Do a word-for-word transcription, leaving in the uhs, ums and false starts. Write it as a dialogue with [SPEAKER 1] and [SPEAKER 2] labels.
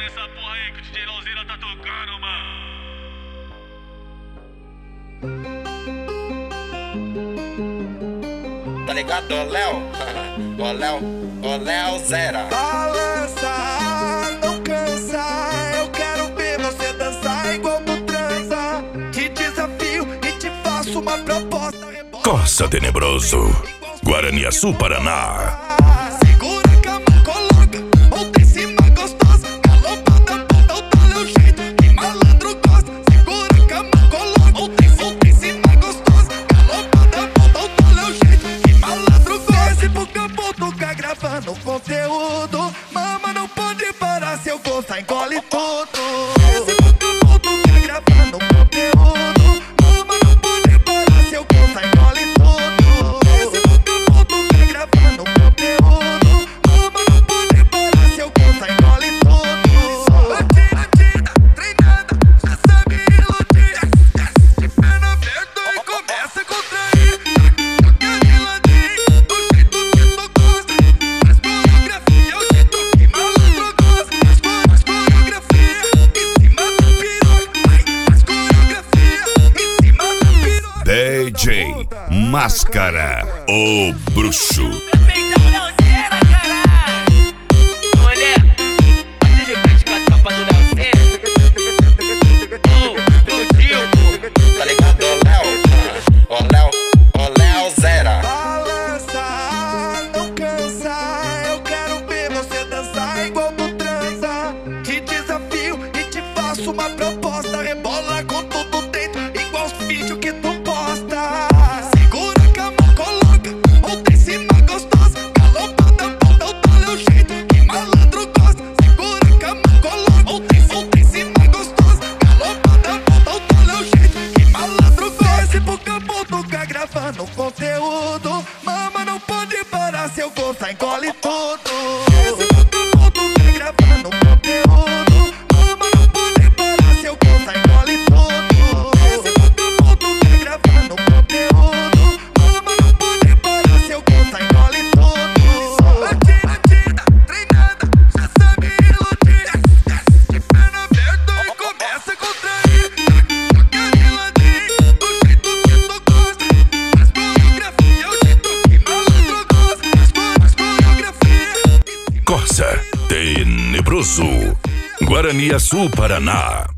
[SPEAKER 1] essa porra aí que o D J Lauzeira tá tocando, mano.
[SPEAKER 2] Tá ligado, ô Léo? Ô Léo, ô Léo Zera.
[SPEAKER 3] Balança, não cansa. Eu quero ver você dançar igual tu transa. Te desafio e te faço uma proposta.
[SPEAKER 4] Corsa Tenebroso, Guaraniaçu, Paraná.
[SPEAKER 3] Segura a cama, coloca outra em cima gostosa. Galopada, bota o tal é o jeito que malandro gosta. Segura a cama, coloca outra em outra em cima gostosa. Galopada, bota o tal é o jeito que malandro gosta. Desce pro campo, toca gravando conteúdo. Mama, não pode parar, se eu gostar engole tudo. Desce pro campo, toca gravando conteúdo. Mama, não pode parar, se eu gostar engole tudo. Desce pro campo, toca gravando conteúdo. Mama, não pode parar, se eu gostar engole tudo. Batida, batida, treinada, já sabe iludir. De perna aberta e começa a contrair. Toca de ladinho, do jeito que tu gosta. Faz coreografia, o jeito que malandro gosta. Faz coreografia em cima da piroca. Faz coreografia em cima da piroca.
[SPEAKER 4] D J Máscara, o bruxo.
[SPEAKER 5] Feitão Lauzeira, caralho. Olha, você de frente com a tropa do Lauzeira. Ô, do Dilco.
[SPEAKER 2] Tá ligado, ô Léo? Ô Léo, ô Léo Zera.
[SPEAKER 3] Balança, não cansa. Eu quero ver você dançar igual tu transa. Te desafio e te faço uma proposta. Rebola com tudo dentro, igual os vídeos que tu posta. Segura a cama, coloca outra em cima gostosa. Galopada, bota o tal é o jeito que malandro gosta. Segura a cama, coloca outra em outra em cima gostosa. Galopada, bota o tal é o jeito que malandro gosta. Desce pro campo, toca gravando conteúdo. Mama, não pode parar, se eu gostar engole tudo. Desce pro campo, toca gravando conteúdo. Mama, não pode parar, se eu gostar engole tudo. Desce pro campo, toca gravando conteúdo. Mama, não pode parar, se eu gostar engole tudo. Batida, batida, treinada, já sabe iludir. De perna aberta e começa a contrair. Toca de ladinho, do jeito que tu gosta. Faz coreografia, o jeito que malandro gosta. Faz coreografia em cima.
[SPEAKER 4] Corsa Tenebroso, Guaraniaçu, Paraná.